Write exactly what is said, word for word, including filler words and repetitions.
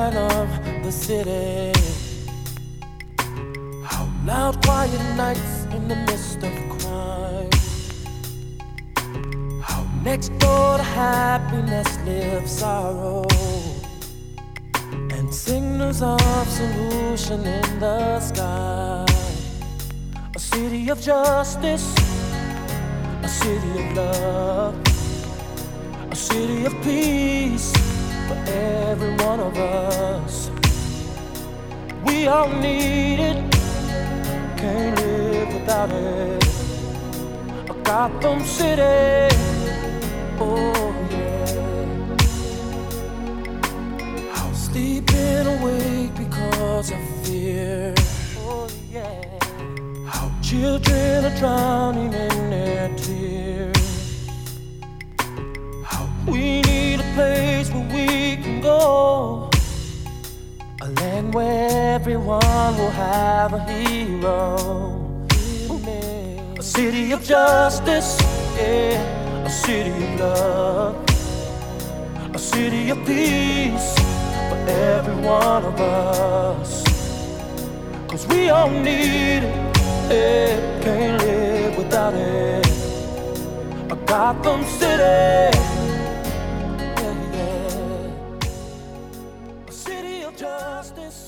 skyline of the city. How loud, quiet nights in the midst of crime. How next door to happiness lives sorrow, and signals of solution in the sky. A city of justice, a city of love, a city of peace for every one of us. We all need it, can't live without it. A Gotham City, oh yeah. How sleeping awake because of fear, oh yeah. How children are drowning in their tears. How we need a place where we can go, a land where everyone will have a hero. A city of justice, yeah. A city of love, a city of peace for every one of us. Cause we all need it, yeah. Can't live without it. A Gotham City, yeah, yeah. A city of justice.